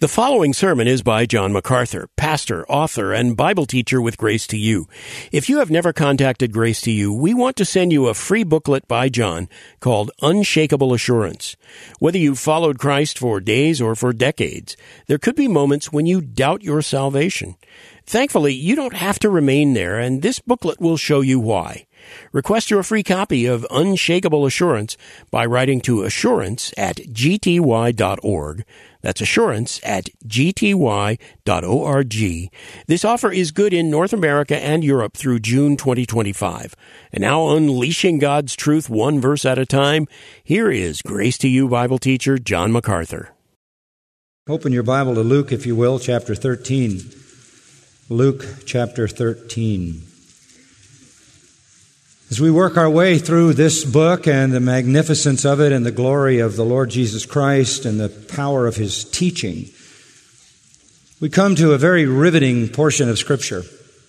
The following sermon is by John MacArthur, pastor, author, and Bible teacher with Grace to You. If you have never contacted Grace to You, we want to send you a free booklet by John called Unshakable Assurance. Whether you've followed Christ for days or for decades, there could be moments when you doubt your salvation. Thankfully, you don't have to remain there, and this booklet will show you why. Request your free copy of Unshakable Assurance by writing to assurance@gty.org. That's assurance@gty.org. This offer is good in North America and Europe through June 2025. And now, unleashing God's truth one verse at a time, here is Grace to You Bible teacher John MacArthur. Open your Bible to Luke, if you will, chapter 13. Luke chapter 13. As we work our way through this book and the magnificence of it and the glory of the Lord Jesus Christ and the power of His teaching, we come to a very riveting portion of Scripture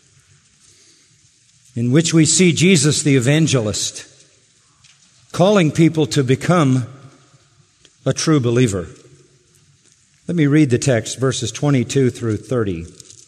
in which we see Jesus the evangelist calling people to become a true believer. Let me read the text, verses 22 through 30.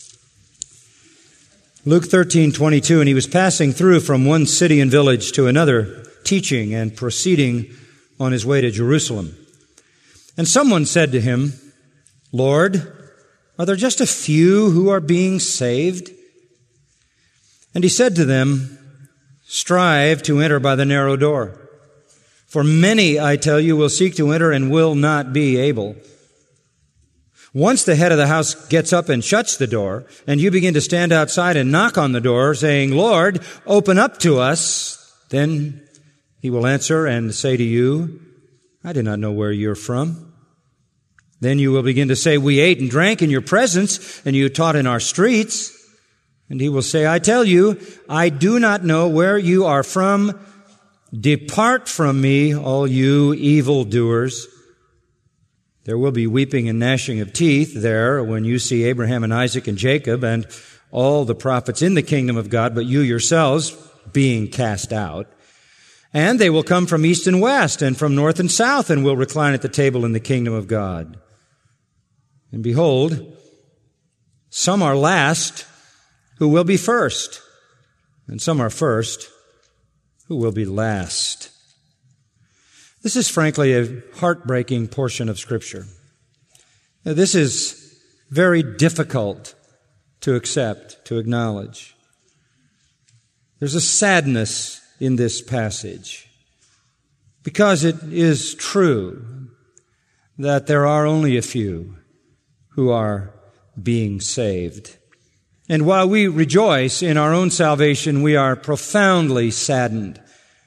Luke 13:22, and he was passing through from one city and village to another, teaching and proceeding on his way to Jerusalem. And someone said to him, "Lord, are there just a few who are being saved?" And he said to them, "Strive to enter by the narrow door. For many, I tell you, will seek to enter and will not be able. Once the head of the house gets up and shuts the door, and you begin to stand outside and knock on the door, saying, 'Lord, open up to us,' then he will answer and say to you, 'I do not know where you're from.' Then you will begin to say, 'We ate and drank in your presence, and you taught in our streets.' And he will say, 'I tell you, I do not know where you are from. Depart from me, all you evildoers.' There will be weeping and gnashing of teeth there when you see Abraham and Isaac and Jacob and all the prophets in the kingdom of God, but you yourselves being cast out. And they will come from east and west and from north and south and will recline at the table in the kingdom of God. And behold, some are last who will be first, and some are first who will be last." This is frankly a heartbreaking portion of Scripture. This is very difficult to accept, to acknowledge. There's a sadness in this passage because it is true that there are only a few who are being saved. And while we rejoice in our own salvation, we are profoundly saddened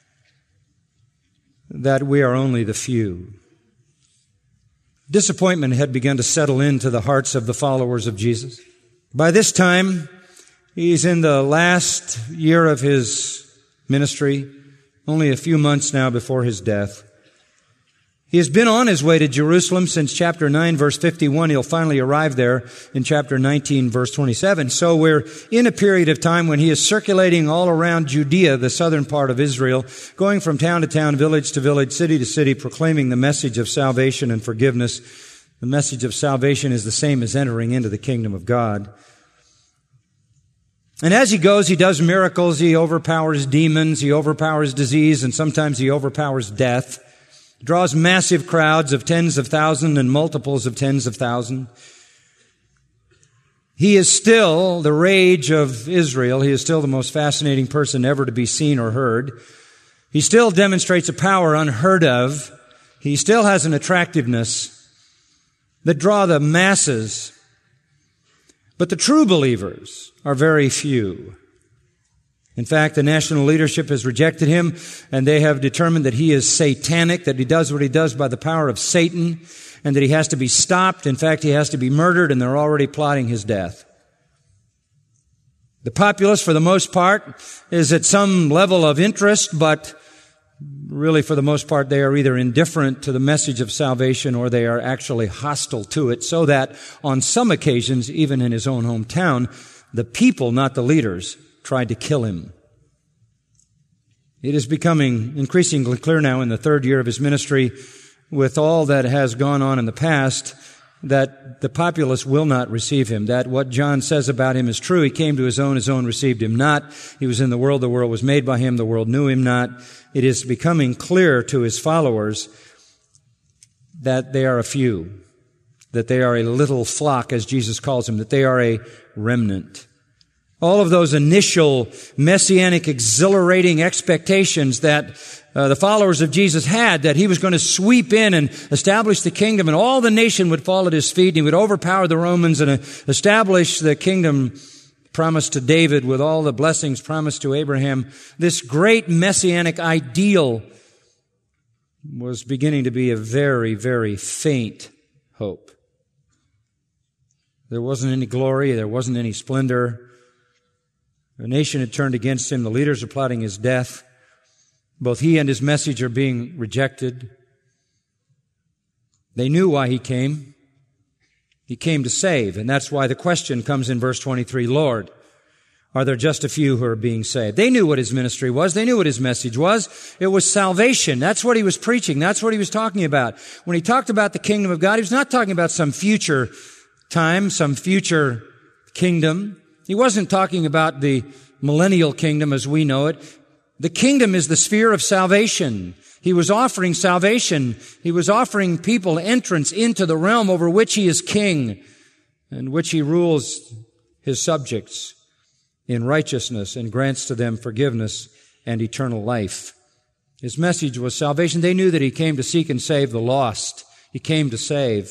that we are only the few. Disappointment had begun to settle into the hearts of the followers of Jesus. By this time, he's in the last year of his ministry, only a few months now before his death. He has been on his way to Jerusalem since chapter 9, verse 51. He'll finally arrive there in chapter 19, verse 27. So we're in a period of time when he is circulating all around Judea, the southern part of Israel, going from town to town, village to village, city to city, proclaiming the message of salvation and forgiveness. The message of salvation is the same as entering into the kingdom of God. And as he goes, he does miracles. He overpowers demons. He overpowers disease. And sometimes he overpowers death. Draws massive crowds of tens of thousands and multiples of tens of thousands. He is still the rage of Israel. He is still the most fascinating person ever to be seen or heard. He still demonstrates a power unheard of. He still has an attractiveness that draw the masses. But the true believers are very few. In fact, the national leadership has rejected him, and they have determined that he is satanic, that he does what he does by the power of Satan, and that he has to be stopped. In fact, he has to be murdered, and they're already plotting his death. The populace, for the most part, is at some level of interest, but really, for the most part, they are either indifferent to the message of salvation or they are actually hostile to it, so that on some occasions, even in his own hometown, the people, not the leaders, tried to kill him. It is becoming increasingly clear now in the third year of his ministry, with all that has gone on in the past, that the populace will not receive him, that what John says about him is true. He came to his own received him not. He was in the world was made by him, the world knew him not. It is becoming clear to his followers that they are a few, that they are a little flock, as Jesus calls them, that they are a remnant. All of those initial messianic, exhilarating expectations that the followers of Jesus had, that he was going to sweep in and establish the kingdom and all the nation would fall at his feet and he would overpower the Romans and establish the kingdom promised to David with all the blessings promised to Abraham. This great messianic ideal was beginning to be a very, very faint hope. There wasn't any glory. There wasn't any splendor. The nation had turned against him. The leaders are plotting his death. Both he and his message are being rejected. They knew why he came. He came to save, and that's why the question comes in verse 23, Lord, are there just a few who are being saved? They knew what his ministry was. They knew what his message was. It was salvation. That's what he was preaching. That's what he was talking about. When he talked about the kingdom of God, he was not talking about some future time, some future kingdom. He wasn't talking about the millennial kingdom as we know it. The kingdom is the sphere of salvation. He was offering salvation. He was offering people entrance into the realm over which he is king and which he rules his subjects in righteousness and grants to them forgiveness and eternal life. His message was salvation. They knew that he came to seek and save the lost. He came to save.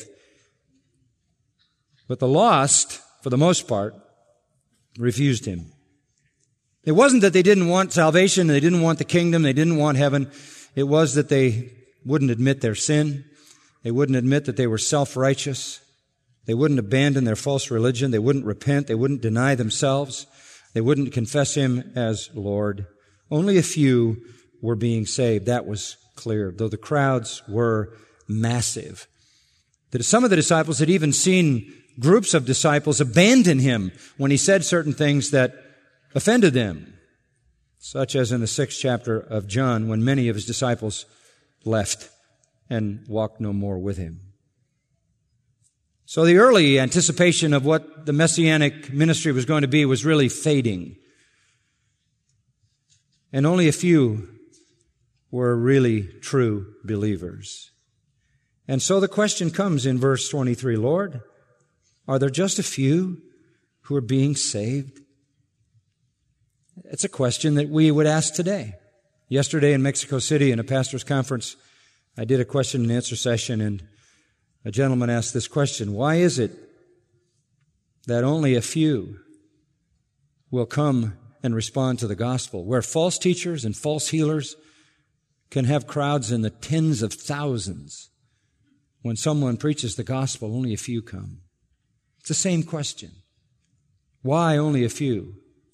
But the lost, for the most part, refused him. It wasn't that they didn't want salvation, they didn't want the kingdom, they didn't want heaven. It was that they wouldn't admit their sin. They wouldn't admit that they were self-righteous. They wouldn't abandon their false religion. They wouldn't repent. They wouldn't deny themselves. They wouldn't confess him as Lord. Only a few were being saved. That was clear, though the crowds were massive. Some of the disciples had even seen groups of disciples abandon him when he said certain things that offended them, such as in the 6th chapter of John, when many of his disciples left and walked no more with him. So the early anticipation of what the messianic ministry was going to be was really fading. And only a few were really true believers. And so the question comes in verse 23, Lord, are there just a few who are being saved? It's a question that we would ask today. Yesterday in Mexico City in a pastor's conference, I did a question and answer session, and a gentleman asked this question: why is it that only a few will come and respond to the gospel, where false teachers and false healers can have crowds in the tens of thousands? When someone preaches the gospel, only a few come. It's the same question. Why only a few?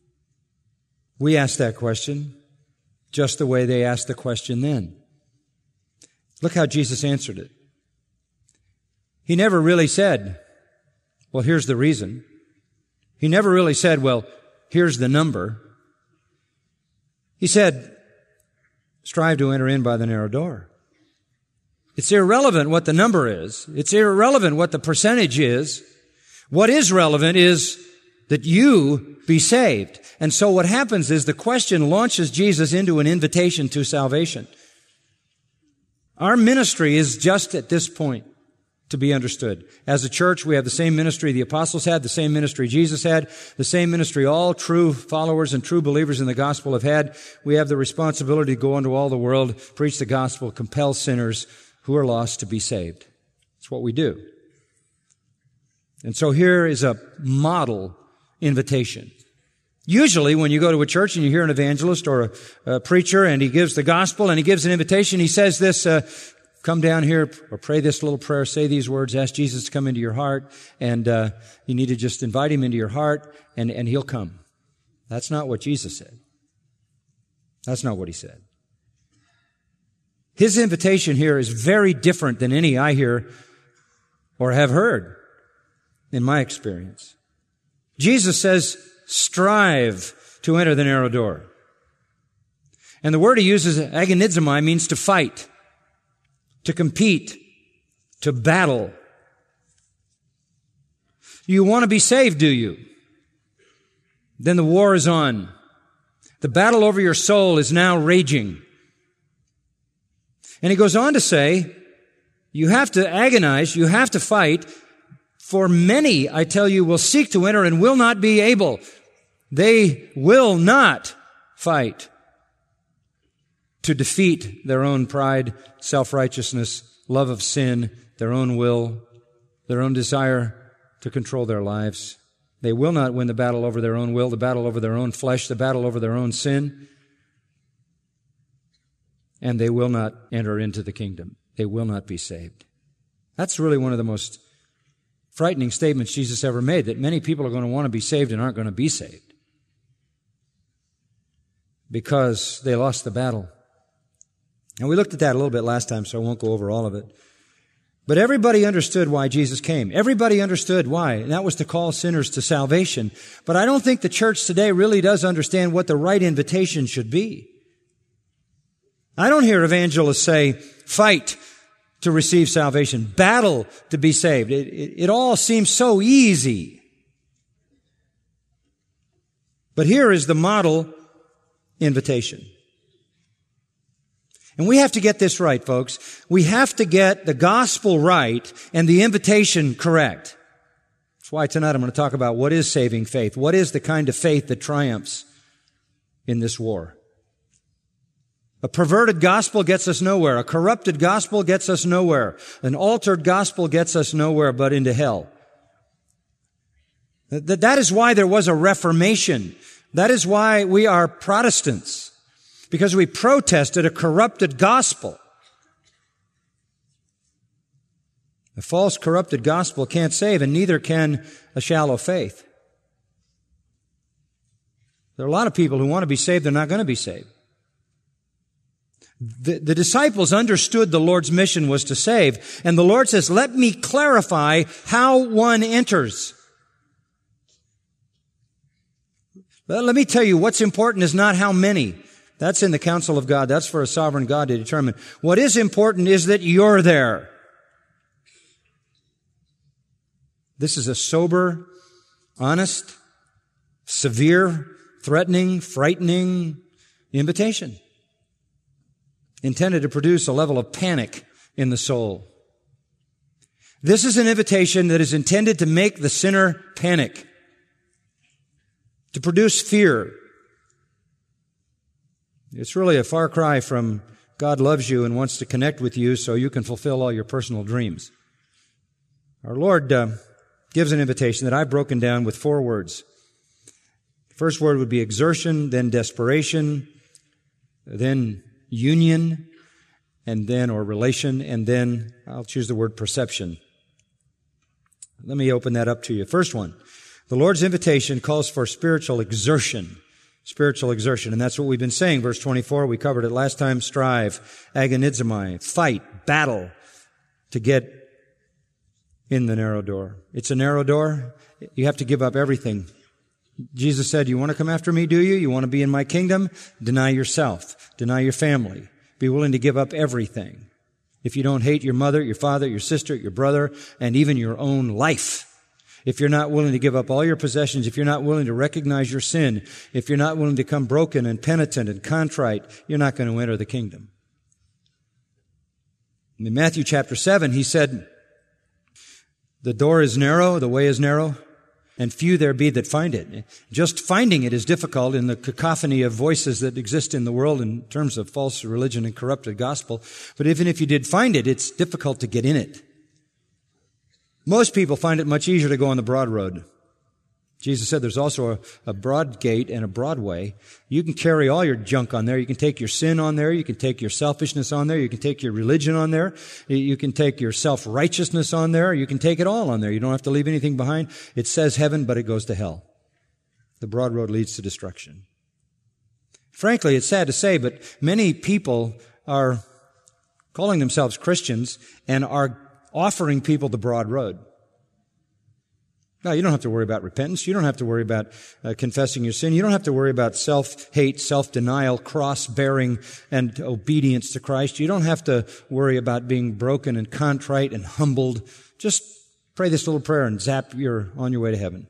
We ask that question just the way they asked the question then. Look how Jesus answered it. He never really said, well, here's the reason. He never really said, well, here's the number. He said, strive to enter in by the narrow door. It's irrelevant what the number is. It's irrelevant what the percentage is. What is relevant is that you be saved. And so what happens is the question launches Jesus into an invitation to salvation. Our ministry is just at this point to be understood. As a church, we have the same ministry the apostles had, the same ministry Jesus had, the same ministry all true followers and true believers in the gospel have had. We have the responsibility to go into all the world, preach the gospel, compel sinners who are lost to be saved. That's what we do. And so here is a model invitation. Usually when you go to a church and you hear an evangelist or a preacher and he gives the gospel and he gives an invitation, he says this, come down here or pray this little prayer, say these words, ask Jesus to come into your heart, and you need to just invite him into your heart and he'll come. That's not what Jesus said. That's not what he said. His invitation here is very different than any I hear or have heard in my experience. Jesus says, strive to enter the narrow door. And the word he uses, agonizomai, means to fight, to compete, to battle. You want to be saved, do you? Then the war is on. The battle over your soul is now raging. And he goes on to say, you have to agonize, you have to fight, for many, I tell you, will seek to enter and will not be able. They will not fight to defeat their own pride, self-righteousness, love of sin, their own will, their own desire to control their lives. They will not win the battle over their own will, the battle over their own flesh, the battle over their own sin. And they will not enter into the kingdom. They will not be saved. That's really one of the most frightening statements Jesus ever made, that many people are going to want to be saved and aren't going to be saved because they lost the battle. And we looked at that a little bit last time, so I won't go over all of it. But everybody understood why Jesus came. Everybody understood why, and that was to call sinners to salvation. But I don't think the church today really does understand what the right invitation should be. I don't hear evangelists say, fight to receive salvation, battle to be saved. It all seems so easy. But here is the model invitation. And we have to get this right, folks. We have to get the gospel right and the invitation correct. That's why tonight I'm going to talk about what is saving faith. What is the kind of faith that triumphs in this war? A perverted gospel gets us nowhere. A corrupted gospel gets us nowhere. An altered gospel gets us nowhere but into hell. That is why there was a Reformation. That is why we are Protestants. Because we protested a corrupted gospel. A false, corrupted gospel can't save, and neither can a shallow faith. There are a lot of people who want to be saved, they're not going to be saved. The disciples understood the Lord's mission was to save, and the Lord says, let me clarify how one enters. Let me tell you, what's important is not how many. That's in the counsel of God. That's for a sovereign God to determine. What is important is that you're there. This is a sober, honest, severe, threatening, frightening invitation intended to produce a level of panic in the soul. This is an invitation that is intended to make the sinner panic, to produce fear. It's really a far cry from God loves you and wants to connect with you so you can fulfill all your personal dreams. Our Lord gives an invitation that I've broken down with 4 words. The first word would be exertion, then desperation, then union, and then, or relation, and then I'll choose the word perception. Let me open that up to you. First one, the Lord's invitation calls for spiritual exertion. Spiritual exertion. And that's what we've been saying. Verse 24, we covered it last time. Strive, agonizomai, fight, battle to get in the narrow door. It's a narrow door. You have to give up everything. Jesus said, you want to come after me, do you? You want to be in my kingdom? Deny yourself. Deny your family. Be willing to give up everything. If you don't hate your mother, your father, your sister, your brother, and even your own life. If you're not willing to give up all your possessions, if you're not willing to recognize your sin, if you're not willing to come broken and penitent and contrite, you're not going to enter the kingdom. In Matthew chapter 7, he said, the door is narrow, the way is narrow, and few there be that find it. Just finding it is difficult in the cacophony of voices that exist in the world in terms of false religion and corrupted gospel. But even if you did find it, it's difficult to get in it. Most people find it much easier to go on the broad road. Jesus said there's also a broad gate and a broad way. You can carry all your junk on there. You can take your sin on there. You can take your selfishness on there. You can take your religion on there. You can take your self-righteousness on there. You can take it all on there. You don't have to leave anything behind. It says heaven, but it goes to hell. The broad road leads to destruction. Frankly, it's sad to say, but many people are calling themselves Christians and are offering people the broad road. No, you don't have to worry about repentance. You don't have to worry about confessing your sin. You don't have to worry about self-hate, self-denial, cross-bearing, and obedience to Christ. You don't have to worry about being broken and contrite and humbled. Just Pray this little prayer and zap, you're on your way to heaven.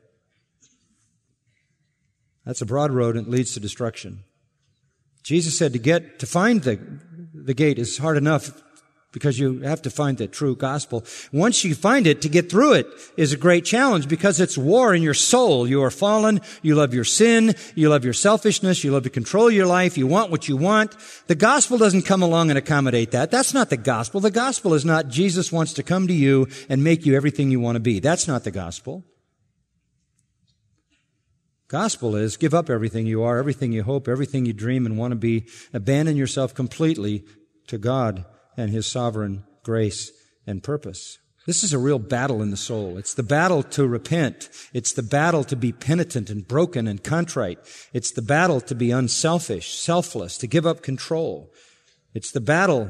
That's a broad road and it leads to destruction. Jesus said to find the gate is hard enough because you have to find the true gospel. Once you find it, to get through it is a great challenge because it's war in your soul. You are fallen. You love your sin. You love your selfishness. You love to control your life. You want what you want. The gospel doesn't come along and accommodate that. That's not the gospel. The gospel is not Jesus wants to come to you and make you everything you want to be. That's not the gospel. Gospel is give up everything you are, everything you hope, everything you dream and want to be. Abandon yourself completely to God and His sovereign grace and purpose. This is a real battle in the soul. It's the battle to repent. It's the battle to be penitent and broken and contrite. It's the battle to be unselfish, selfless, to give up control. It's the battle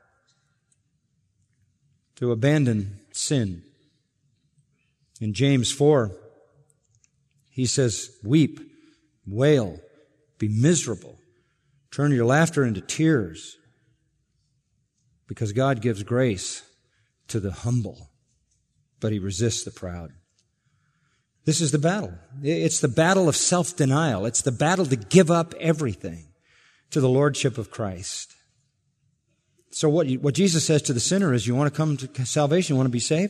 to abandon sin. In James 4, he says, weep, wail, be miserable, turn your laughter into tears, because God gives grace to the humble, but He resists the proud. This is the battle. It's the battle of self-denial. It's the battle to give up everything to the lordship of Christ. So what Jesus says to the sinner is, you want to come to salvation, you want to be saved?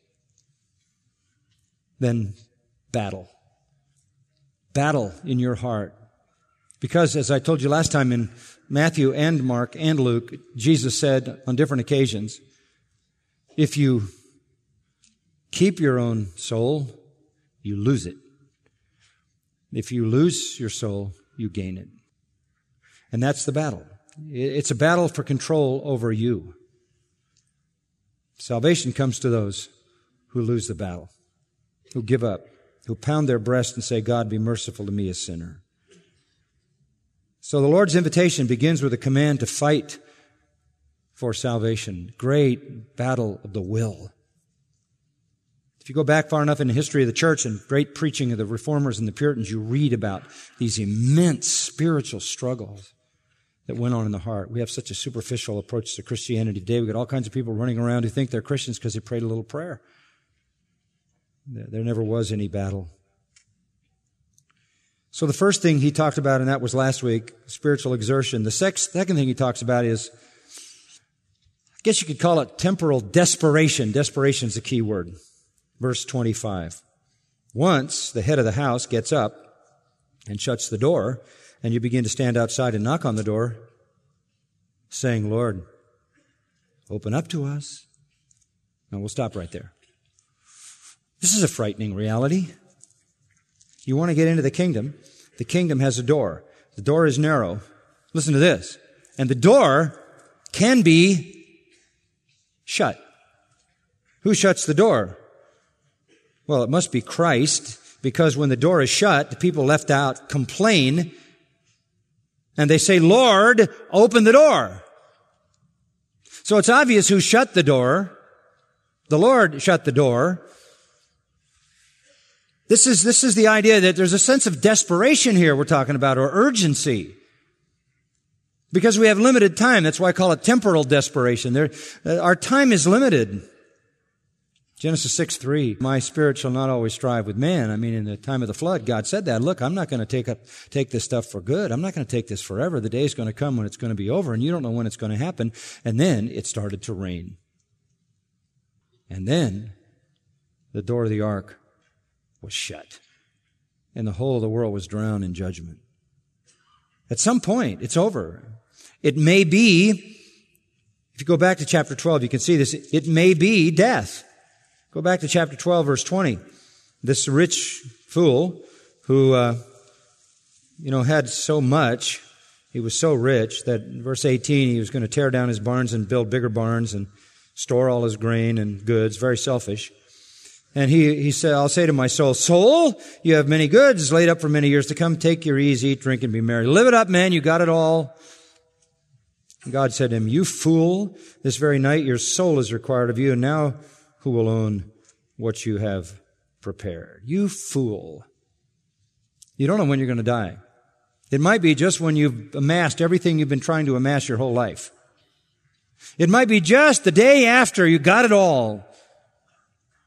Then battle. Battle in your heart. Because, as I told you last time, in Matthew and Mark and Luke, Jesus said on different occasions, if you keep your own soul, you lose it. If you lose your soul, you gain it. And that's the battle. It's a battle for control over you. Salvation comes to those who lose the battle, who give up, who pound their breast and say, God, be merciful to me, a sinner. So the Lord's invitation begins with a command to fight for salvation. Great battle of the will. If you go back far enough in the history of the church and great preaching of the Reformers and the Puritans, you read about these immense spiritual struggles that went on in the heart. We have such a superficial approach to Christianity today. We've got all kinds of people running around who think they're Christians because they prayed a little prayer. There never was any battle. So the first thing he talked about, and that was last week, spiritual exertion. The second thing he talks about is, I guess you could call it temporal desperation. Desperation is the key word. Verse 25. Once the head of the house gets up and shuts the door, and you begin to stand outside and knock on the door, saying, Lord, open up to us. Now we'll stop right there. This is a frightening reality. You want to get into the kingdom. The kingdom has a door. The door is narrow. Listen to this. And the door can be shut. Who shuts the door? Well, it must be Christ, because when the door is shut, the people left out complain, and they say, Lord, open the door. So it's obvious who shut the door. The Lord shut the door. This is the idea that there's a sense of desperation here we're talking about, or urgency. Because we have limited time. That's why I call it temporal desperation. Our time is limited. Genesis 6:3, my spirit shall not always strive with man. I mean, in the time of the flood, God said that. Look, I'm not going to take this stuff for good. I'm not going to take this forever. The day's going to come when it's going to be over, and you don't know when it's going to happen. And then it started to rain. And then the door of the ark was shut, and the whole of the world was drowned in judgment. At some point, it's over. It may be, if you go back to chapter 12, you can see this, it may be death. Go back to chapter 12, verse 20. This rich fool who, had so much, he was so rich that in verse 18, he was going to tear down his barns and build bigger barns and store all his grain and goods, very selfish. And he said, I'll say to my soul, soul, you have many goods laid up for many years to come. Take your ease, eat, drink, and be merry. Live it up, man. You got it all. And God said to him, you fool, this very night your soul is required of you, and now who will own what you have prepared? You fool. You don't know when you're going to die. It might be just when you've amassed everything you've been trying to amass your whole life. It might be just the day after you got it all.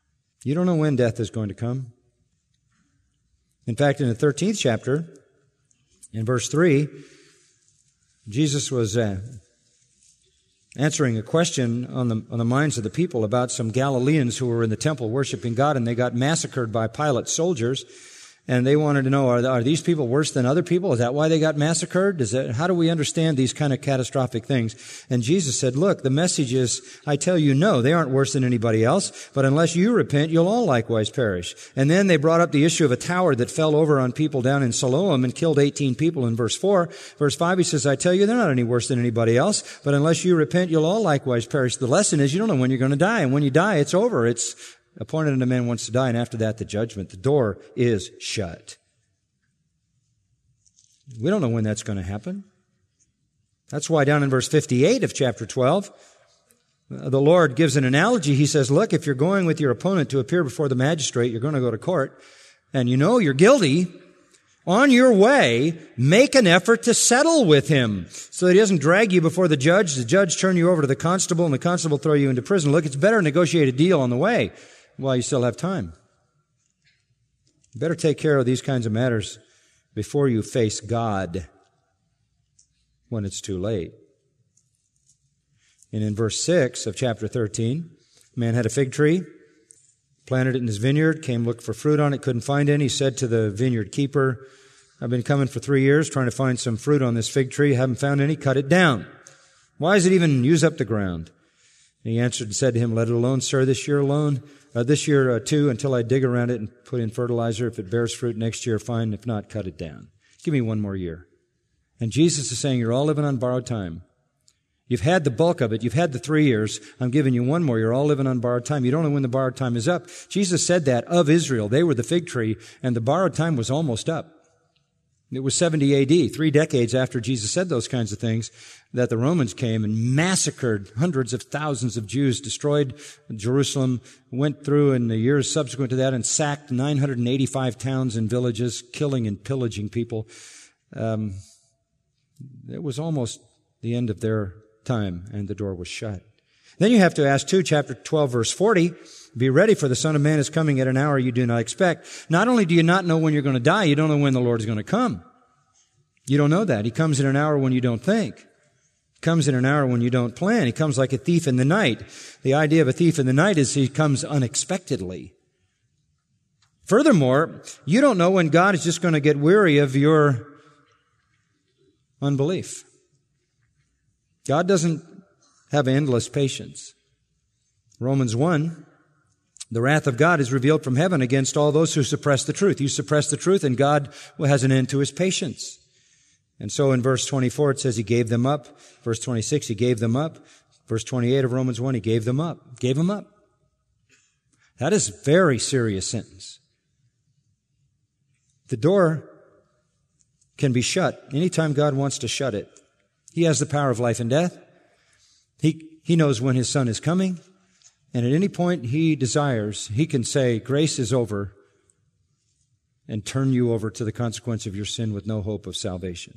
You don't know when death is going to come. In fact, in the 13th chapter, in verse 3, Jesus was answering a question on the minds of the people about some Galileans who were in the temple worshiping God, and they got massacred by Pilate's soldiers. And they wanted to know, are these people worse than other people? Is that why they got massacred? How do we understand these kind of catastrophic things? And Jesus said, look, the message is, I tell you, no, they aren't worse than anybody else, but unless you repent, you'll all likewise perish. And then they brought up the issue of a tower that fell over on people down in Siloam and killed 18 people in verse 4. Verse 5, he says, I tell you, they're not any worse than anybody else, but unless you repent, you'll all likewise perish. The lesson is you don't know when you're going to die, and when you die, it's over. It's appointed unto man once to die, and after that, the judgment. The door is shut. We don't know when that's going to happen. That's why down in verse 58 of chapter 12, the Lord gives an analogy. He says, look, if you're going with your opponent to appear before the magistrate, you're going to go to court, and you know you're guilty, on your way, make an effort to settle with him so that he doesn't drag you before the judge turn you over to the constable, and the constable throw you into prison. Look, it's better to negotiate a deal on the way while you still have time. You better take care of these kinds of matters before you face God when it's too late. And in verse 6 of chapter 13, a man had a fig tree, planted it in his vineyard, came look for fruit on it, couldn't find any. He said to the vineyard keeper, I've been coming for 3 years trying to find some fruit on this fig tree, haven't found any, cut it down. Why does it even use up the ground? And he answered and said to him, let it alone, sir, this year too, until I dig around it and put in fertilizer. If it bears fruit next year, fine. If not, cut it down. Give me one more year. And Jesus is saying, you're all living on borrowed time. You've had the bulk of it. You've had the 3 years. I'm giving you one more. You're all living on borrowed time. You don't know when the borrowed time is up. Jesus said that of Israel. They were the fig tree, and the borrowed time was almost up. It was 70 A.D., 3 decades after Jesus said those kinds of things, that the Romans came and massacred hundreds of thousands of Jews, destroyed Jerusalem, went through in the years subsequent to that and sacked 985 towns and villages, killing and pillaging people. It was almost the end of their time, and the door was shut. Then you have to ask, too, chapter 12, verse 40, be ready, for the Son of Man is coming at an hour you do not expect. Not only do you not know when you're going to die, you don't know when the Lord is going to come. You don't know that. He comes in an hour when you don't think. He comes in an hour when you don't plan. He comes like a thief in the night. The idea of a thief in the night is he comes unexpectedly. Furthermore, you don't know when God is just going to get weary of your unbelief. God doesn't have endless patience. Romans 1, the wrath of God is revealed from heaven against all those who suppress the truth. You suppress the truth, and God has an end to his patience. And so in verse 24 it says he gave them up. Verse 26, he gave them up. Verse 28 of Romans 1, he gave them up. Gave them up. That is a very serious sentence. The door can be shut anytime God wants to shut it. He has the power of life and death. He knows when his Son is coming. And at any point he desires, he can say, grace is over, and turn you over to the consequence of your sin with no hope of salvation.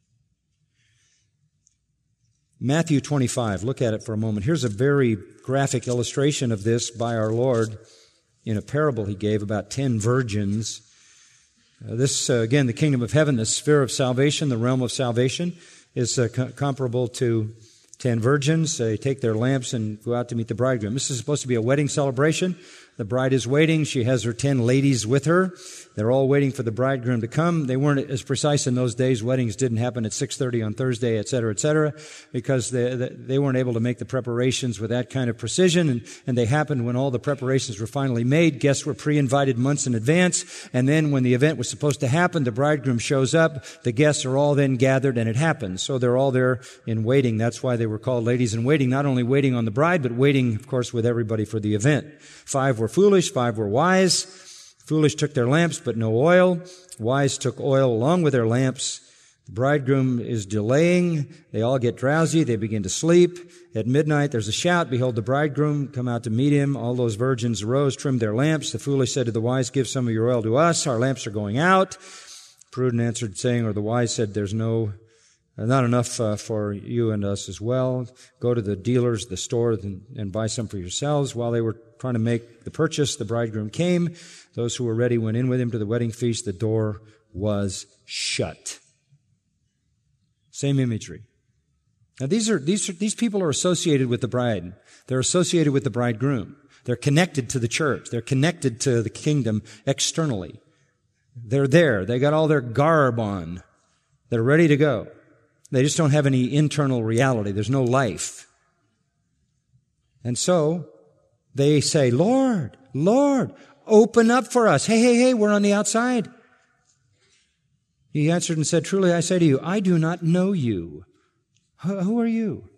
Matthew 25, look at it for a moment. Here's a very graphic illustration of this by our Lord in a parable he gave about 10 virgins. Again, the kingdom of heaven, the sphere of salvation, the realm of salvation, is comparable to 10 virgins. They take their lamps and go out to meet the bridegroom. This is supposed to be a wedding celebration. The bride is waiting. She has her 10 ladies with her. They're all waiting for the bridegroom to come. They weren't as precise in those days. Weddings didn't happen at 6:30 on Thursday, et cetera, because they weren't able to make the preparations with that kind of precision. And they happened when all the preparations were finally made. Guests were pre-invited months in advance. And then when the event was supposed to happen, the bridegroom shows up. The guests are all then gathered, and it happens. So they're all there in waiting. That's why they were called ladies in waiting, not only waiting on the bride, but waiting, of course, with everybody for the event. 5 were foolish, 5 were wise. Foolish took their lamps, but no oil. Wise took oil along with their lamps. The bridegroom is delaying. They all get drowsy. They begin to sleep. At midnight, there's a shout, behold, the bridegroom, come out to meet him. All those virgins arose, trimmed their lamps. The foolish said to the wise, give some of your oil to us. Our lamps are going out. Prudent answered, saying, or the wise said, there's no Not enough for you and us as well. Go to the dealers, the store, and buy some for yourselves. While they were trying to make the purchase, the bridegroom came. Those who were ready went in with him to the wedding feast. The door was shut. Same imagery. Now these people are associated with the bride. They're associated with the bridegroom. They're connected to the church. They're connected to the kingdom externally. They're there. They got all their garb on. They're ready to go. They just don't have any internal reality. There's no life. And so they say, Lord, Lord, open up for us. Hey, we're on the outside. He answered and said, truly I say to you, I do not know you. Who are you?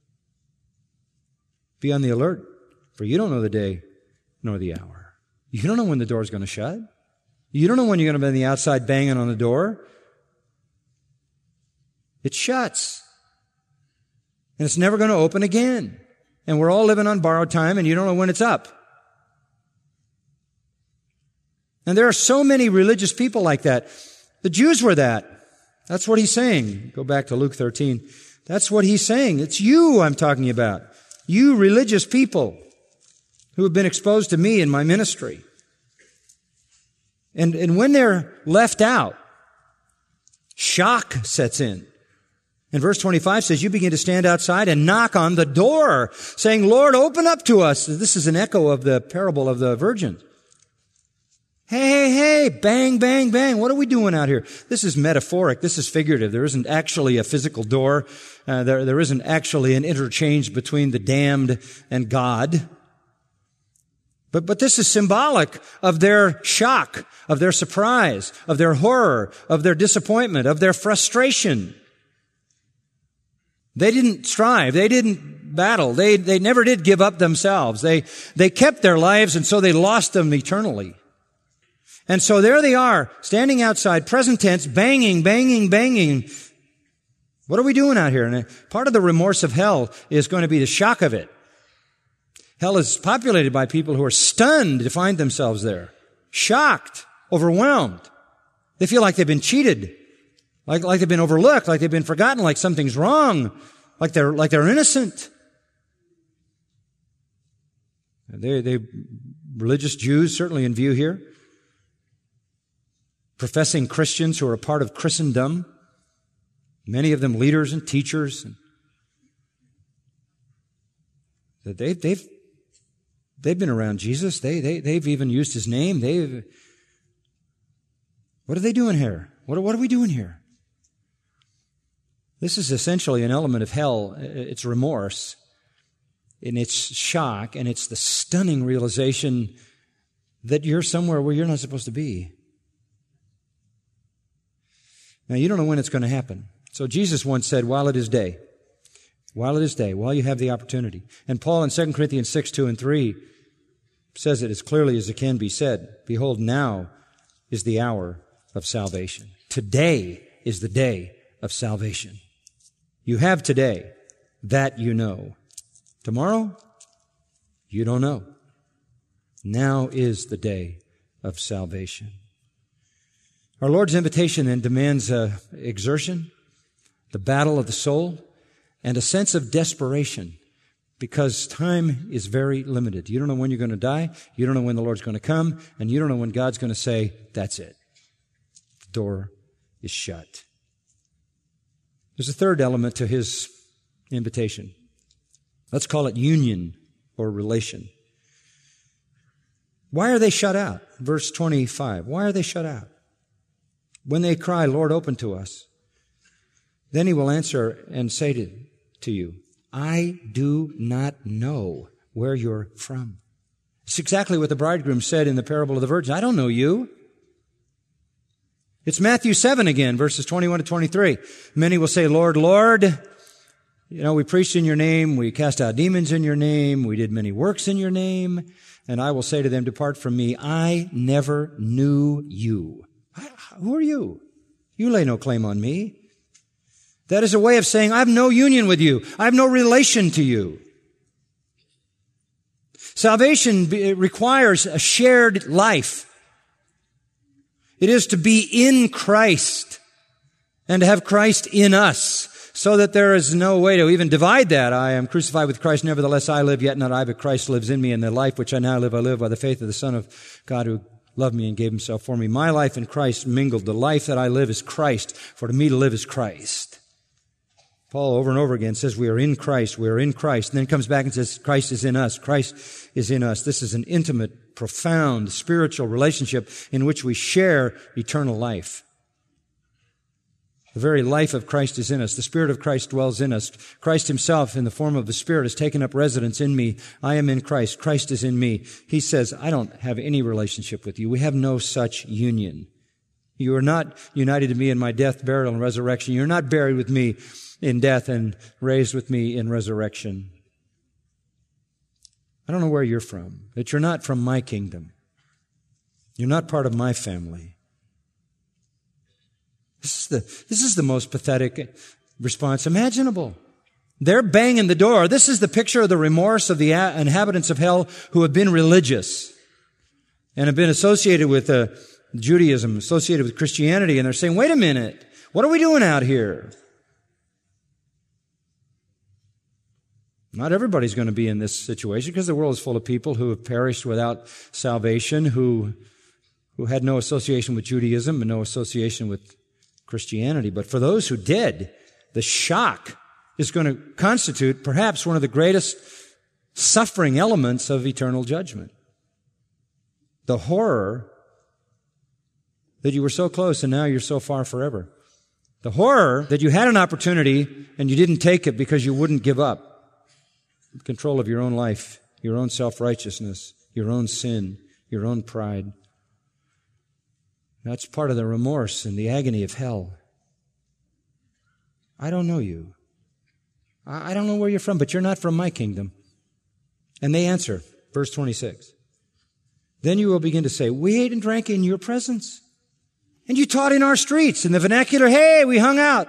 Be on the alert, for you don't know the day nor the hour. You don't know when the door's going to shut. You don't know when you're going to be on the outside banging on the door. It shuts. And it's never going to open again. And we're all living on borrowed time, and you don't know when it's up. And there are so many religious people like that. The Jews were that. That's what he's saying. Go back to Luke 13. That's what he's saying. It's you I'm talking about. You religious people who have been exposed to me in my ministry. And when they're left out, shock sets in. And verse 25 says, you begin to stand outside and knock on the door, saying, Lord, open up to us. This is an echo of the parable of the virgin. Hey, bang, bang, bang. What are we doing out here? This is metaphoric. This is figurative. There isn't actually a physical door. There isn't actually an interchange between the damned and God. But this is symbolic of their shock, of their surprise, of their horror, of their disappointment, of their frustration. They didn't strive. They didn't battle. They never did give up themselves. They kept their lives, and so they lost them eternally. And so there they are, standing outside, present tense, banging, banging, banging. What are we doing out here? And part of the remorse of hell is going to be the shock of it. Hell is populated by people who are stunned to find themselves there. Shocked, overwhelmed. They feel like they've been cheated. Like they've been overlooked, like they've been forgotten, like something's wrong, like they're innocent. They religious Jews certainly in view here. Professing Christians who are a part of Christendom. Many of them leaders and teachers. They've been around Jesus. They've even used his name. What are they doing here? What are we doing here? This is essentially an element of hell. It's remorse, and it's shock, and it's the stunning realization that you're somewhere where you're not supposed to be. Now, you don't know when it's going to happen. So Jesus once said, while it is day, while you have the opportunity. And Paul in 2 Corinthians 6, 2 and 3 says it as clearly as it can be said, behold, now is the hour of salvation. Today is the day of salvation. You have today, that you know. Tomorrow, you don't know. Now is the day of salvation. Our Lord's invitation then demands exertion, the battle of the soul, and a sense of desperation, because time is very limited. You don't know when you're going to die, you don't know when the Lord's going to come, and you don't know when God's going to say, that's it. The door is shut. There's a third element to his invitation. Let's call it union or relation. Why are they shut out? Verse 25. Why are they shut out? When they cry, Lord, open to us, then he will answer and say to you, I do not know where you're from. It's exactly what the bridegroom said in the parable of the virgin. I don't know you. It's Matthew 7 again, verses 21 to 23. Many will say, Lord, Lord, we preached in your name, we cast out demons in your name, we did many works in your name. And I will say to them, depart from me, I never knew you. Who are you? You lay no claim on me. That is a way of saying, I have no union with you. I have no relation to you. Salvation requires a shared life. It is to be in Christ and to have Christ in us. so that there is no way to even divide that. I am crucified with Christ, nevertheless I live, yet not I, but Christ lives in me, and the life which I now live, I live by the faith of the Son of God who loved me and gave himself for me. My life and Christ mingled. The life that I live is Christ, for to me to live is Christ. Paul over and over again says we are in Christ, we are in Christ, and then comes back and says Christ is in us, Christ is in us. This is an intimate, profound, spiritual relationship in which we share eternal life. The very life of Christ is in us. The Spirit of Christ dwells in us. Christ himself, in the form of the Spirit, has taken up residence in me. I am in Christ. Christ is in me. He says, I don't have any relationship with you. We have no such union. You are not united to me in my death, burial, and resurrection. You're not buried with me in death and raised with me in resurrection. I don't know where you're from, but you're not from my kingdom. You're not part of my family. This is the most pathetic response imaginable. They're banging the door. This is the picture of the remorse of the inhabitants of hell who have been religious and have been associated with Judaism, associated with Christianity, and they're saying, wait a minute, what are we doing out here? Not everybody's going to be in this situation because the world is full of people who have perished without salvation, who had no association with Judaism and no association with Christianity. But for those who did, the shock is going to constitute perhaps one of the greatest suffering elements of eternal judgment. The horror that you were so close and now you're so far forever. The horror that you had an opportunity and you didn't take it because you wouldn't give up control of your own life, your own self-righteousness, your own sin, your own pride. That's part of the remorse and the agony of hell. I don't know you. I don't know where you're from, but you're not from my kingdom. And they answer, verse 26. Then you will begin to say, we ate and drank in your presence. And you taught in our streets. In the vernacular, hey, we hung out.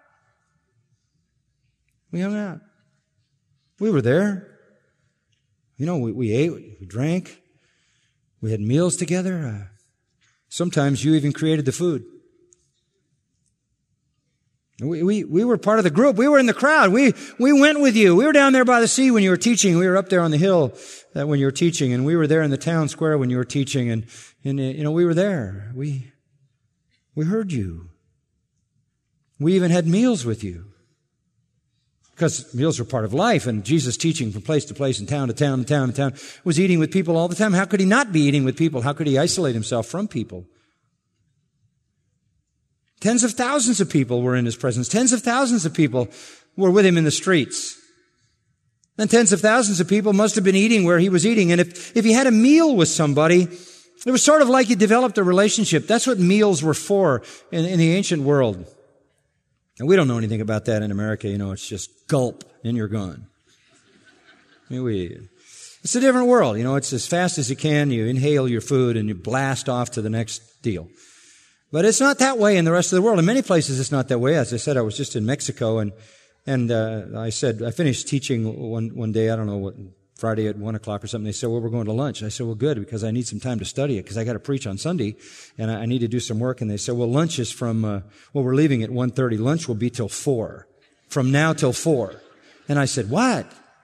We hung out. We were there. You know, we ate, we drank. We had meals together. Sometimes you even created the food. We were part of the group. We were in the crowd. We went with you. We were down there by the sea when you were teaching. We were up there on the hill when you were teaching, and we were there in the town square when you were teaching, and you know, we were there. We heard you. We even had meals with you. Because meals were part of life, and Jesus teaching from place to place and town to town and town to town was eating with people all the time. How could he not be eating with people? How could he isolate himself from people? Tens of thousands of people were in his presence. Tens of thousands of people were with him in the streets. And tens of thousands of people must have been eating where he was eating. And if he had a meal with somebody, it was sort of like he developed a relationship. That's what meals were for in the ancient world. And we don't know anything about that in America. You know, it's just gulp and you're gone. I mean, it's a different world. You know, it's as fast as you can. You inhale your food and you blast off to the next deal. But it's not that way in the rest of the world. In many places, it's not that way. As I said, I was just in Mexico, and I said, I finished teaching one day, I don't know what, Friday at 1 o'clock or something. They said, well, we're going to lunch. I said, well, good, because I need some time to study it, because I got to preach on Sunday, and I need to do some work. And they said, well, lunch is from, we're leaving at 1:30. Lunch will be till 4. From now till 4. And I said, what?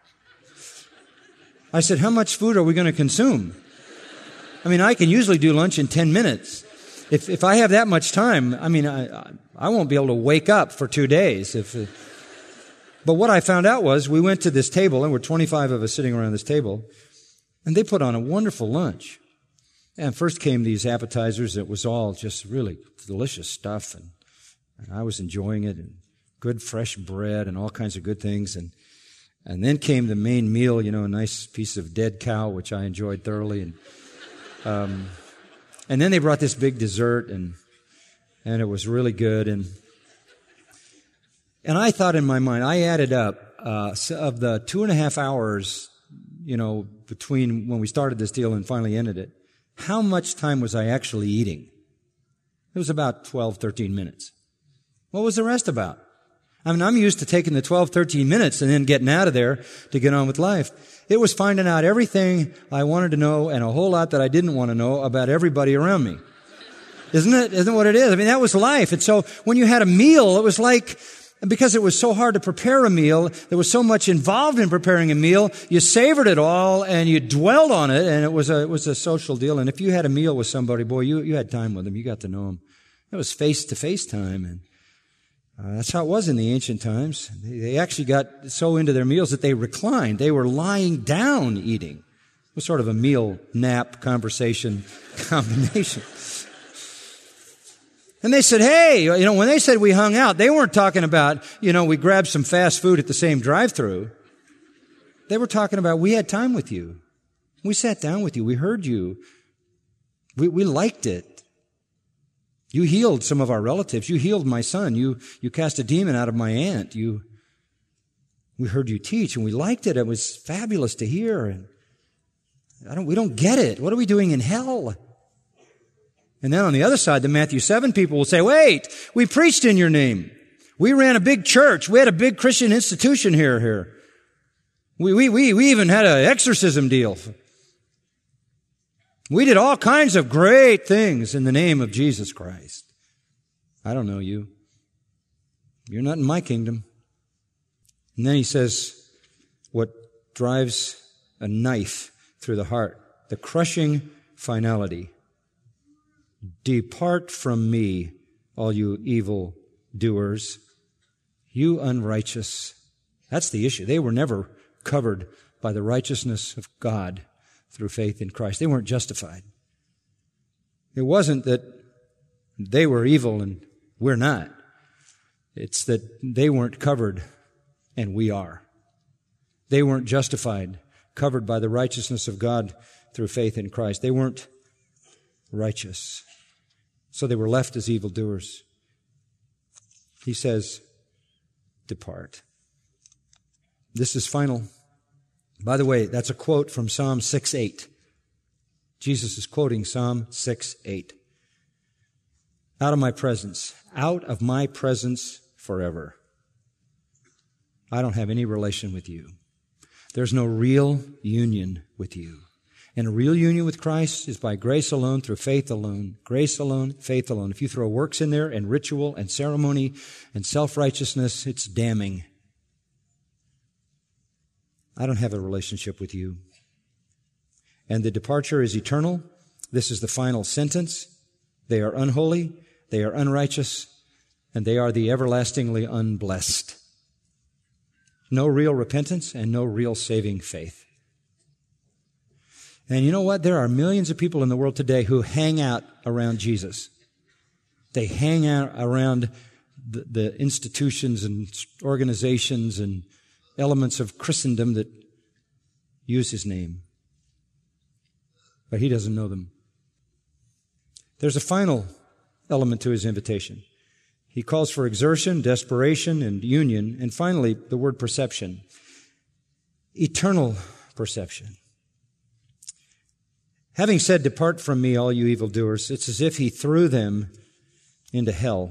I said, how much food are we going to consume? I mean, I can usually do lunch in 10 minutes. If I have that much time, I mean, I won't be able to wake up for 2 days. But what I found out was we went to this table, and we're 25 of us sitting around this table, and they put on a wonderful lunch. And first came these appetizers. It was all just really delicious stuff, and I was enjoying it, and good fresh bread and all kinds of good things. And then came the main meal, you know, a nice piece of dead cow, which I enjoyed thoroughly. And then they brought this big dessert, and it was really good. And I thought in my mind, I added up, of the 2.5 hours, you know, between when we started this deal and finally ended it, how much time was I actually eating? It was about 12, 13 minutes. What was the rest about? I mean, I'm used to taking the 12, 13 minutes and then getting out of there to get on with life. It was finding out everything I wanted to know and a whole lot that I didn't want to know about everybody around me. Isn't it? Isn't it what it is? I mean, that was life. And so when you had a meal, it was like And because it was so hard to prepare a meal, there was so much involved in preparing a meal, you savored it all and you dwelled on it, and it was a social deal. And if you had a meal with somebody, boy, you had time with them. You got to know them. It was face-to-face time, and that's how it was in the ancient times. They actually got so into their meals that they reclined. They were lying down eating. It was sort of a meal, nap, conversation combination. And they said, hey, when they said we hung out, they weren't talking about, we grabbed some fast food at the same drive-thru. They were talking about we had time with you. We sat down with you. We heard you. We liked it. You healed some of our relatives. You healed my son. You cast a demon out of my aunt. We heard you teach, and we liked it. It was fabulous to hear. And we don't get it. What are we doing in hell? And then on the other side, the Matthew 7 people will say, wait, we preached in your name. We ran a big church. We had a big Christian institution here. We even had an exorcism deal. We did all kinds of great things in the name of Jesus Christ. I don't know you. You're not in my kingdom. And then he says what drives a knife through the heart, the crushing finality. Depart from me, all you evil doers, you unrighteous. That's the issue. They were never covered by the righteousness of God through faith in Christ. They weren't justified. It wasn't that they were evil and we're not. It's that they weren't covered and we are. They weren't justified, covered by the righteousness of God through faith in Christ. They weren't righteous. So they were left as evildoers. He says, depart. This is final. By the way, that's a quote from Psalm 6:8. Jesus is quoting Psalm 6:8. Out of my presence forever. I don't have any relation with you. There's no real union with you. And a real union with Christ is by grace alone, through faith alone. Grace alone, faith alone. If you throw works in there and ritual and ceremony and self-righteousness, it's damning. I don't have a relationship with you. And the departure is eternal. This is the final sentence. They are unholy, they are unrighteous, and they are the everlastingly unblessed. No real repentance and no real saving faith. And you know what? There are millions of people in the world today who hang out around Jesus. They hang out around the institutions and organizations and elements of Christendom that use his name. But he doesn't know them. There's a final element to his invitation. He calls for exertion, desperation, and union, and finally, the word perception. Eternal perception. Having said, depart from me, all you evildoers, it's as if he threw them into hell.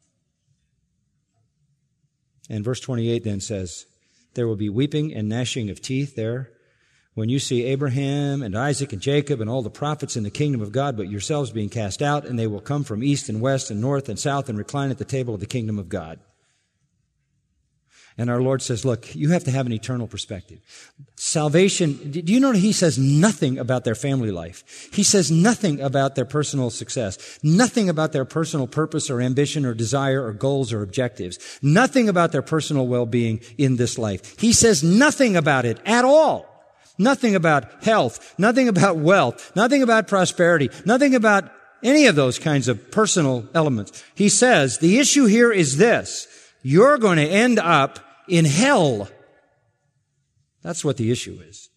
And verse 28 then says, there will be weeping and gnashing of teeth there when you see Abraham and Isaac and Jacob and all the prophets in the kingdom of God, but yourselves being cast out, and they will come from east and west and north and south and recline at the table of the kingdom of God. And our Lord says, look, you have to have an eternal perspective. Salvation, do you know he says nothing about their family life? He says nothing about their personal success. Nothing about their personal purpose or ambition or desire or goals or objectives. Nothing about their personal well-being in this life. He says nothing about it at all. Nothing about health. Nothing about wealth. Nothing about prosperity. Nothing about any of those kinds of personal elements. He says the issue here is this. You're going to end up in hell. That's what the issue is.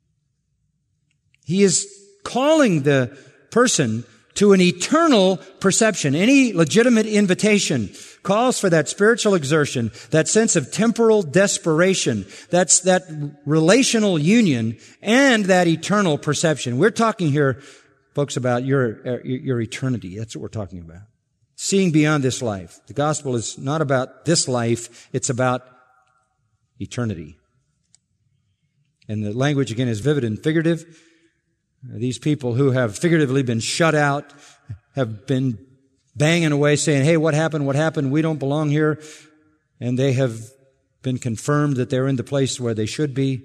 He is calling the person to an eternal perception. Any legitimate invitation calls for that spiritual exertion, that sense of temporal desperation, that's that relational union, and that eternal perception. We're talking here, folks, about your eternity. That's what we're talking about. Seeing beyond this life. The gospel is not about this life, it's about eternity. And the language, again, is vivid and figurative. These people who have figuratively been shut out have been banging away saying, hey, what happened? We don't belong here. and they have been confirmed that they're in the place where they should be.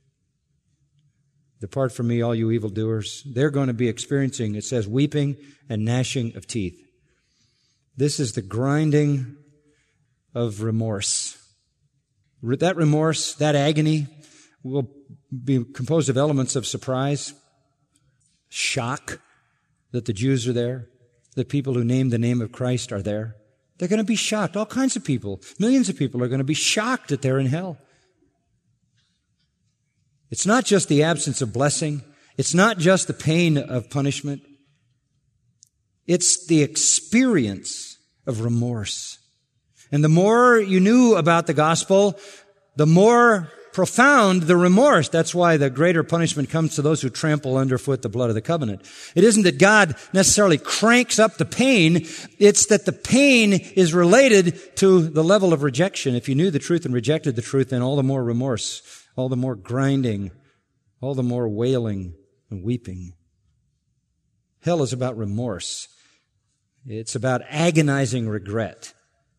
Depart from me, all you evildoers. They're going to be experiencing, it says, weeping and gnashing of teeth. This is the grinding of remorse. That remorse, that agony, will be composed of elements of surprise, shock that the Jews are there, the people who name the name of Christ are there. They're going to be shocked. All kinds of people, millions of people are going to be shocked that they're in hell. It's not just the absence of blessing. It's not just the pain of punishment. It's the experience of remorse. And the more you knew about the gospel, the more profound the remorse. That's why the greater punishment comes to those who trample underfoot the blood of the covenant. It isn't that God necessarily cranks up the pain. It's that the pain is related to the level of rejection. If you knew the truth and rejected the truth, then all the more remorse, all the more grinding, all the more wailing and weeping. Hell is about remorse. It's about agonizing regret.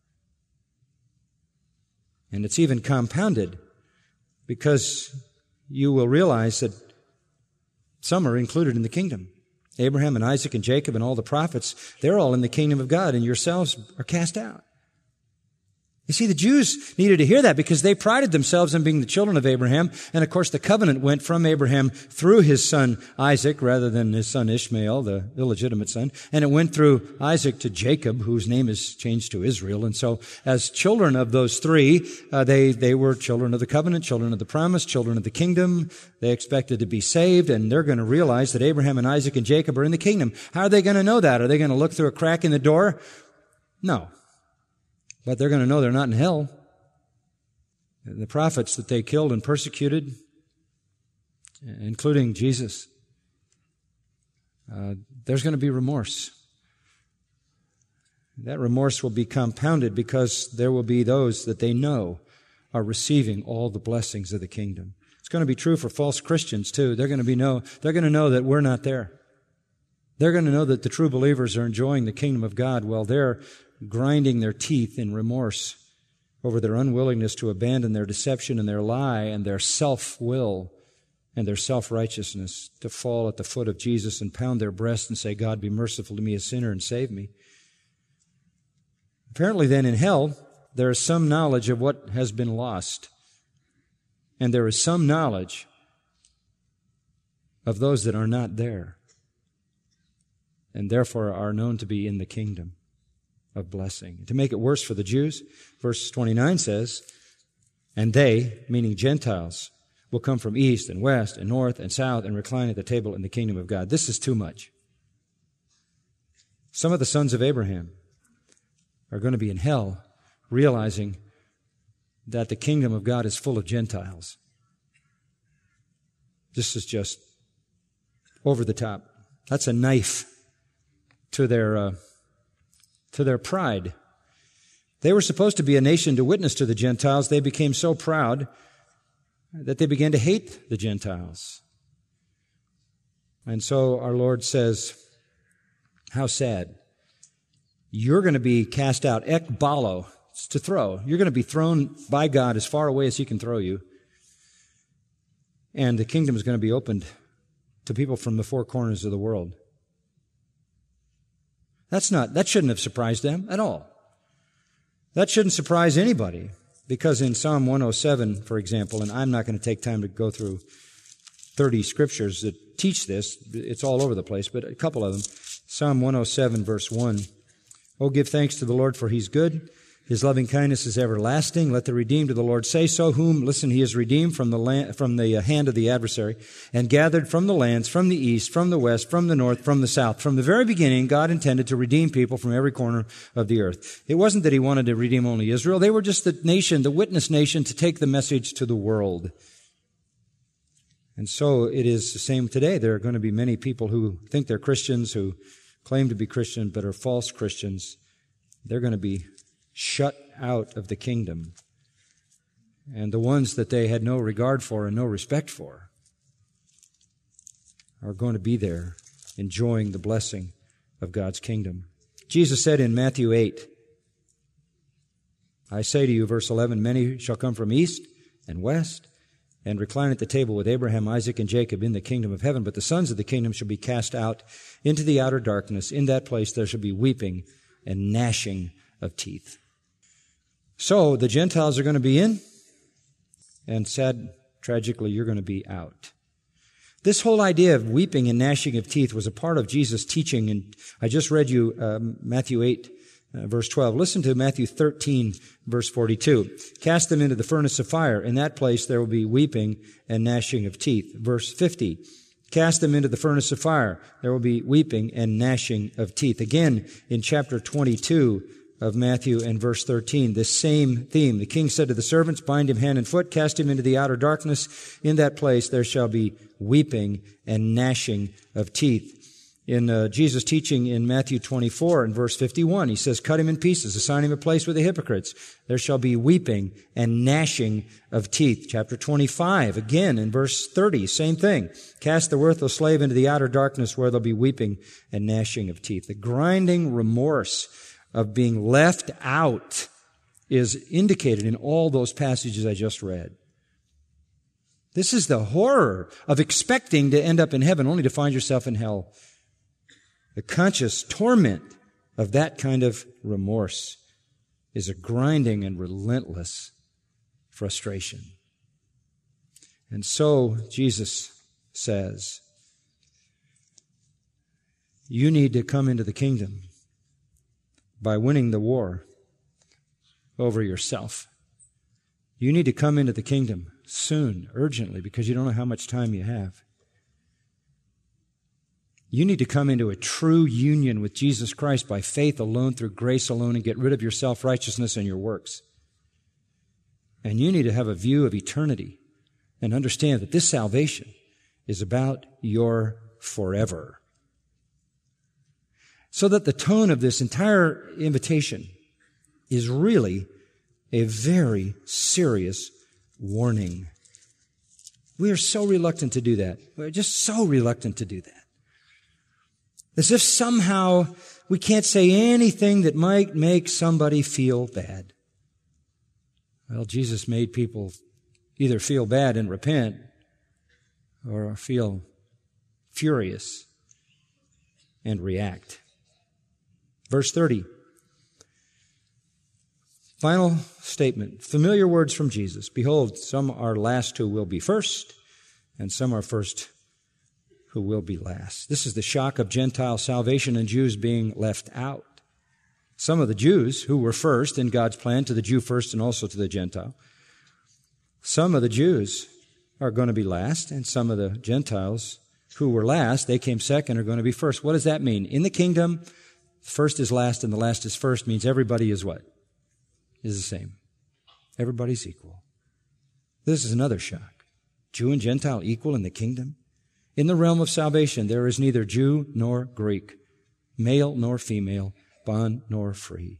And it's even compounded because you will realize that some are included in the kingdom. Abraham and Isaac and Jacob and all the prophets, they're all in the kingdom of God, and yourselves are cast out. You see, the Jews needed to hear that because they prided themselves in being the children of Abraham. And of course, the covenant went from Abraham through his son Isaac rather than his son Ishmael, the illegitimate son. And it went through Isaac to Jacob, whose name is changed to Israel. And so as children of those three, they were children of the covenant, children of the promise, children of the kingdom. They expected to be saved, and they're going to realize that Abraham and Isaac and Jacob are in the kingdom. How are they going to know that? Are they going to look through a crack in the door? No. But they're going to know they're not in hell. The prophets that they killed and persecuted, including Jesus, there's going to be remorse. That remorse will be compounded because there will be those that they know are receiving all the blessings of the kingdom. It's going to be true for false Christians too. They're going to know that we're not there. They're going to know that the true believers are enjoying the kingdom of God while they're grinding their teeth in remorse over their unwillingness to abandon their deception and their lie and their self-will and their self-righteousness to fall at the foot of Jesus and pound their breast and say, God, be merciful to me, a sinner, and save me. Apparently then in hell, there is some knowledge of what has been lost. And there is some knowledge of those that are not there and therefore are known to be in the kingdom of blessing. To make it worse for the Jews, verse 29 says, and they, meaning Gentiles, will come from east and west and north and south and recline at the table in the kingdom of God. This is too much. Some of the sons of Abraham are going to be in hell realizing that the kingdom of God is full of Gentiles. This is just over the top. That's a knife to their pride. They were supposed to be a nation to witness to the Gentiles. They became so proud that they began to hate the Gentiles. And so our Lord says, how sad. You're going to be cast out, ekbalo, it's to throw. You're going to be thrown by God as far away as He can throw you. And the kingdom is going to be opened to people from the four corners of the world. That shouldn't have surprised them at all. That shouldn't surprise anybody, because in Psalm 107, for example, and I'm not going to take time to go through 30 scriptures that teach this, it's all over the place, but a couple of them. Psalm 107, verse 1. Oh, give thanks to the Lord, for He's good. His loving kindness is everlasting. Let the redeemed of the Lord say so, whom, listen, He is redeemed from the hand of the adversary, and gathered from the lands, from the east, from the west, from the north, from the south. From the very beginning, God intended to redeem people from every corner of the earth. It wasn't that He wanted to redeem only Israel. They were just the nation, the witness nation, to take the message to the world. And so it is the same today. There are going to be many people who think they're Christians, who claim to be Christian, but are false Christians. They're going to be shut out of the kingdom. And the ones that they had no regard for and no respect for are going to be there enjoying the blessing of God's kingdom. Jesus said in Matthew 8, I say to you, verse 11, many shall come from east and west and recline at the table with Abraham, Isaac, and Jacob in the kingdom of heaven. But the sons of the kingdom shall be cast out into the outer darkness. In that place there shall be weeping and gnashing of teeth. So the Gentiles are going to be in, and tragically, you're going to be out. This whole idea of weeping and gnashing of teeth was a part of Jesus' teaching, and I just read you Matthew 8, verse 12. Listen to Matthew 13, verse 42. Cast them into the furnace of fire. In that place there will be weeping and gnashing of teeth. Verse 50. Cast them into the furnace of fire. There will be weeping and gnashing of teeth. Again, in chapter 22 of Matthew and verse 13, this same theme. The king said to the servants, bind him hand and foot, cast him into the outer darkness. In that place there shall be weeping and gnashing of teeth. In Jesus' teaching in Matthew 24 and verse 51, he says, cut him in pieces, assign him a place with the hypocrites. There shall be weeping and gnashing of teeth. Chapter 25, again in verse 30, same thing. Cast the worthless slave into the outer darkness where there'll be weeping and gnashing of teeth. The grinding remorse of being left out is indicated in all those passages I just read. This is the horror of expecting to end up in heaven only to find yourself in hell. The conscious torment of that kind of remorse is a grinding and relentless frustration. And so Jesus says, you need to come into the kingdom by winning the war over yourself. You need to come into the kingdom soon, urgently, because you don't know how much time you have. You need to come into a true union with Jesus Christ by faith alone, through grace alone, and get rid of your self-righteousness and your works. And you need to have a view of eternity and understand that this salvation is about your forever. So that the tone of this entire invitation is really a very serious warning. We are so reluctant to do that. We're just so reluctant to do that. As if somehow we can't say anything that might make somebody feel bad. Well, Jesus made people either feel bad and repent or feel furious and react. Verse 30. Final statement. Familiar words from Jesus. Behold, some are last who will be first, and some are first who will be last. This is the shock of Gentile salvation and Jews being left out. Some of the Jews who were first in God's plan, to the Jew first and also to the Gentile. Some of the Jews are going to be last, and some of the Gentiles who were last, they came second, are going to be first. What does that mean? In the kingdom, first is last and the last is first means everybody is what? Is the same. Everybody's equal. This is another shock. Jew and Gentile equal in the kingdom? In the realm of salvation, there is neither Jew nor Greek, male nor female, bond nor free.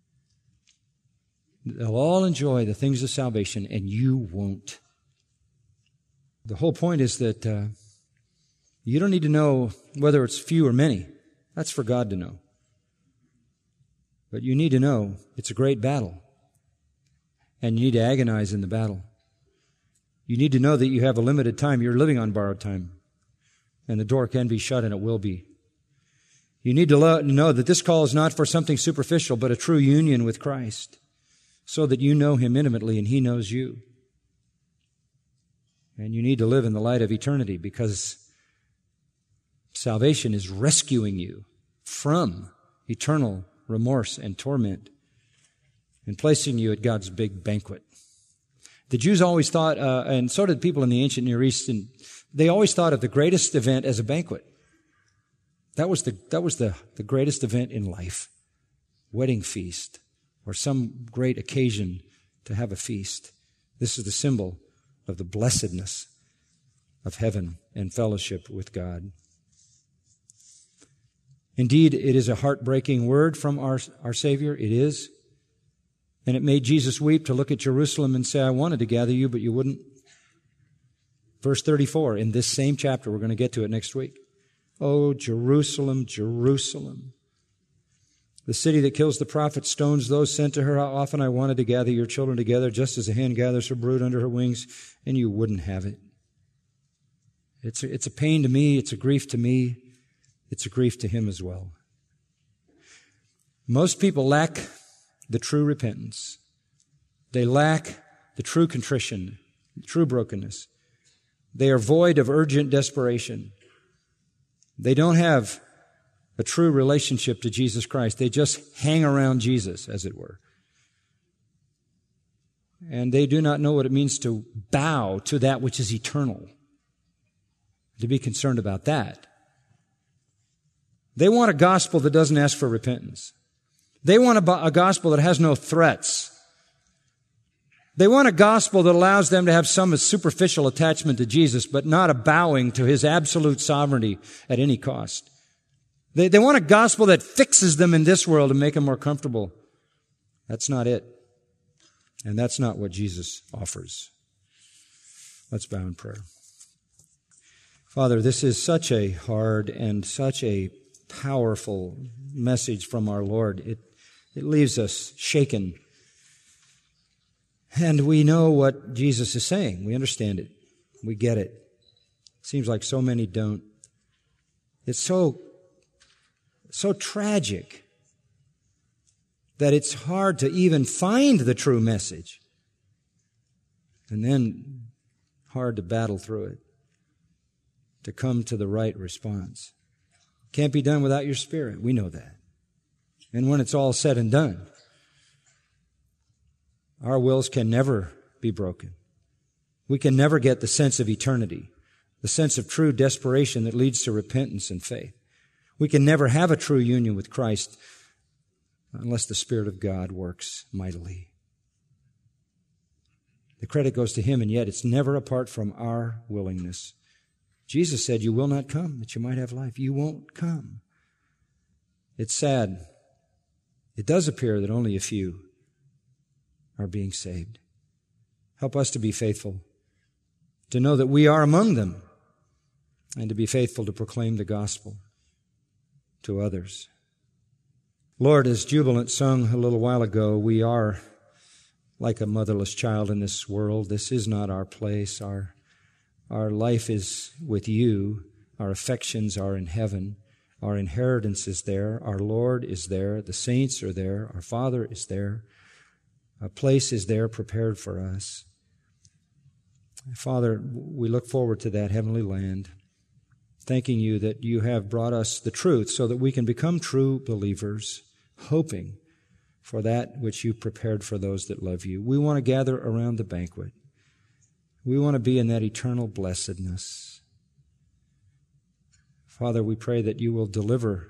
They'll all enjoy the things of salvation, and you won't. The whole point is that you don't need to know whether it's few or many. That's for God to know. But you need to know it's a great battle, and you need to agonize in the battle. You need to know that you have a limited time. You're living on borrowed time, and the door can be shut, and it will be. You need to know that this call is not for something superficial, but a true union with Christ, so that you know Him intimately and He knows you. And you need to live in the light of eternity, because salvation is rescuing you from eternal remorse and torment and placing you at God's big banquet. The Jews always thought, and so did people in the ancient Near East, and they always thought of the greatest event as a banquet. That was the greatest event in life. Wedding feast, or some great occasion to have a feast. This is the symbol of the blessedness of heaven and fellowship with God. Indeed, it is a heartbreaking word from our Savior. It is. And it made Jesus weep to look at Jerusalem and say, I wanted to gather you, but you wouldn't. Verse 34, in this same chapter, we're going to get to it next week. Oh, Jerusalem, Jerusalem, The city that kills the prophet stones those sent to her. How often I wanted to gather your children together, just as a hen gathers her brood under her wings, and you wouldn't have it. It's a pain to me. It's a grief to me. It's a grief to him as well. Most people lack the true repentance. They lack the true contrition, true brokenness. They are void of urgent desperation. They don't have a true relationship to Jesus Christ. They just hang around Jesus, as it were. And they do not know what it means to bow to that which is eternal, to be concerned about that. They want a gospel that doesn't ask for repentance. They want a gospel that has no threats. They want a gospel that allows them to have some superficial attachment to Jesus, but not a bowing to his absolute sovereignty at any cost. They want a gospel that fixes them in this world and make them more comfortable. That's not it. And that's not what Jesus offers. Let's bow in prayer. Father, this is such a hard and such a powerful message from our Lord. It leaves us shaken. And we know what Jesus is saying. We understand it. We get it. Seems like so many don't. It's so tragic that it's hard to even find the true message. And then hard to battle through it, to come to the right response. Can't be done without your Spirit. We know that. And when it's all said and done, our wills can never be broken. We can never get the sense of eternity, the sense of true desperation that leads to repentance and faith. We can never have a true union with Christ unless the Spirit of God works mightily. The credit goes to Him, and yet it's never apart from our willingness. Jesus said, you will not come that you might have life. You won't come. It's sad. It does appear that only a few are being saved. Help us to be faithful, to know that we are among them, and to be faithful to proclaim the gospel to others. Lord, as Jubilant sung a little while ago, we are like a motherless child in this world. This is not our place. Our life is with you. Our affections are in heaven. Our inheritance is there. Our Lord is there. The saints are there. Our Father is there. A place is there prepared for us. Father, we look forward to that heavenly land, thanking you that you have brought us the truth so that we can become true believers, hoping for that which you prepared for those that love you. We want to gather around the banquet. We want to be in that eternal blessedness. Father, we pray that you will deliver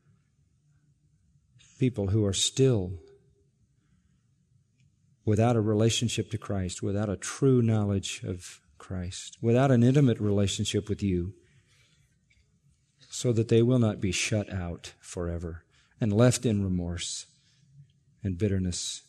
people who are still without a relationship to Christ, without a true knowledge of Christ, without an intimate relationship with you, so that they will not be shut out forever and left in remorse and bitterness.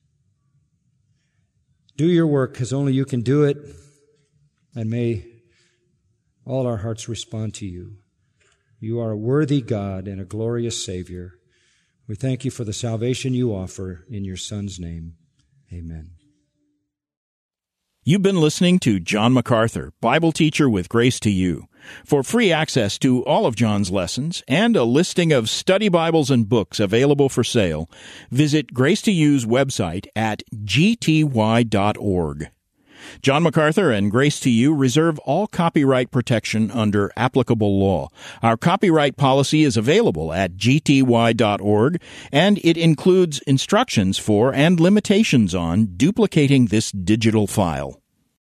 Do your work as only you can do it, and may all our hearts respond to you. You are a worthy God and a glorious Savior. We thank you for the salvation you offer in your Son's name. Amen. You've been listening to John MacArthur, Bible teacher with Grace to You. For free access to all of John's lessons and a listing of study Bibles and books available for sale, visit Grace to You's website at gty.org. John MacArthur and Grace to You reserve all copyright protection under applicable law. Our copyright policy is available at gty.org, and it includes instructions for and limitations on duplicating this digital file.